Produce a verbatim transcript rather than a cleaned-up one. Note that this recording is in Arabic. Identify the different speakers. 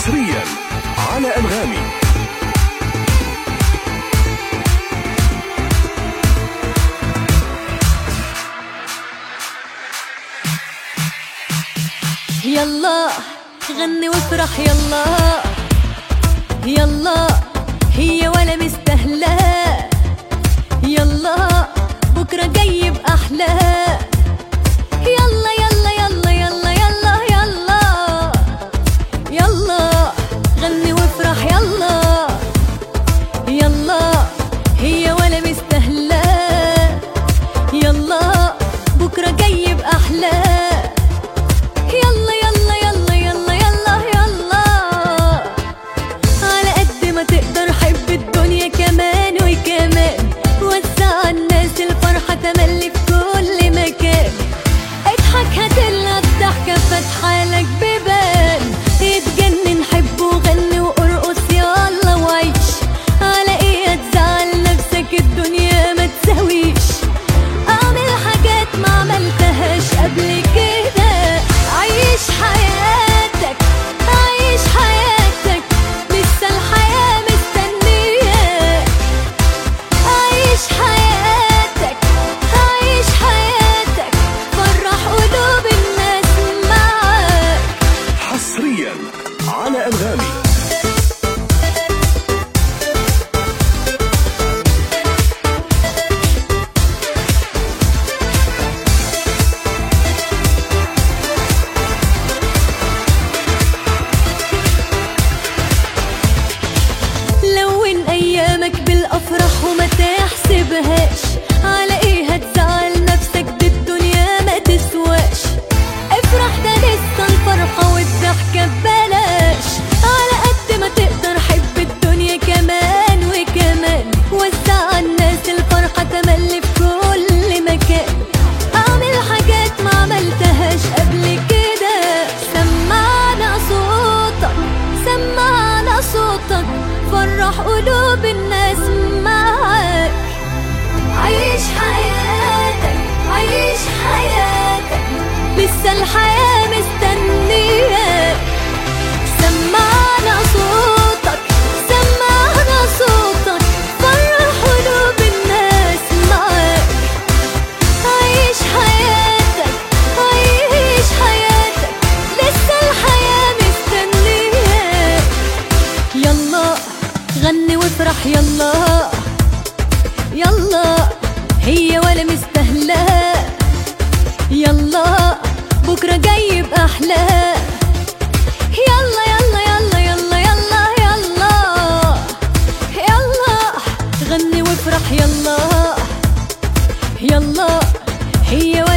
Speaker 1: حصريا على أنغامي.
Speaker 2: يلا غني وافرح يلا يلا، هي ولا مستهلة، يلا بكرة جاي بأحلى، يلا يلا يلا يلا يلا يلا يلا غني وافرح يلا يلا، هي ولا مستهلة، يلا بكرة جاي بأحلى، يلا يلا يلا يلا يلا يلا، على قد ما تقدر حب الدنيا كمان وكمان، وسع الناس الفرحة تملي في كل مكان، اضحك هتلقى الضحكة فاتحة لك بيبان، اتجنن حب وغني وارقص يلا وعيش، على ايه هتزعل نفسك الدنيا ما تساويش، اعمل حاجات ما عملتهاش قبل كده، عيش حياتك عيش حياتك، لسه الحياة مستنياك، عيش حياتك عيش حياتك، فرح قلوب الناس معاك.
Speaker 1: حصريا على أنغامي.
Speaker 2: لون ايامك بالافراح وما تحسبهاش، على ايه هتزعل نفسك بالدنيا ما تسواش، افرح ده لسه الفرحة والضحكة ببلاش، على قد ما تقدر حب الدنيا كمان وكمان، وسع الناس الفرحة تملي في كل مكان، اعمل حاجات ما عملتهاش قبل كده، سمعنا صوتك سمعنا صوتك، فرح قلوب الناس معاك، عيش حياتك عيش حياتك، لسه الحياة مستنياك، سمعنا صوتك سمعنا صوتك، فرح قلوب الناس معاك، عيش حياتك عيش حياتك، لسه الحياة مستنياك، يلا غني وافرح يلا يلا، هي ولا مستهلة، يلا بكرة جاي بأحلى، يلا يلا يلا يلا يلا يلا يلا غني وافرح يلا يلا، هي ولا